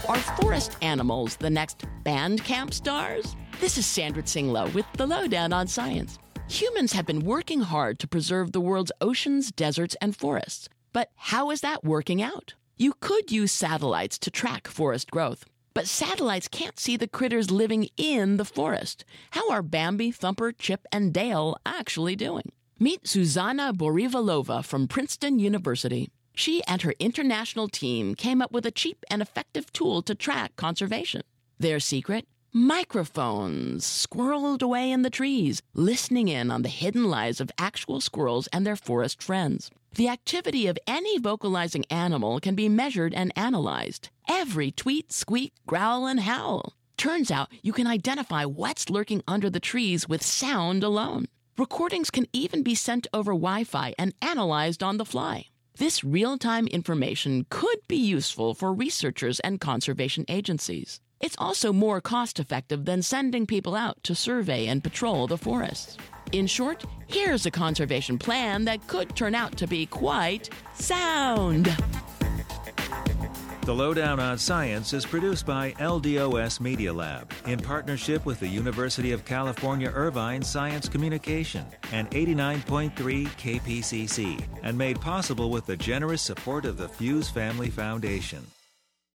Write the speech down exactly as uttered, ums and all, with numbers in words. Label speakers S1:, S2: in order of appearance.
S1: Are forest animals the next band camp stars? This is Sandra Tsinglow with the Lowdown on Science. Humans have been working hard to preserve the world's oceans, deserts, and forests. But how is that working out? You could use satellites to track forest growth. But satellites can't see the critters living in the forest. How are Bambi, Thumper, Chip, and Dale actually doing? Meet Zuzana Borivalova from Princeton University. She and her international team came up with a cheap and effective tool to track conservation. Their secret? Microphones squirreled away in the trees, listening in on the hidden lives of actual squirrels and their forest friends. The activity of any vocalizing animal can be measured and analyzed. Every tweet, squeak, growl, and howl. Turns out you can identify what's lurking under the trees with sound alone. Recordings can even be sent over Wi-Fi and analyzed on the fly. This real-time information could be useful for researchers and conservation agencies. It's also more cost-effective than sending people out to survey and patrol the forests. In short, here's a conservation plan that could turn out to be quite sound.
S2: The Lowdown on Science is produced by L D O S Media Lab in partnership with the University of California Irvine Science Communication and eighty-nine point three K P C C, and made possible with the generous support of the Fuse Family Foundation.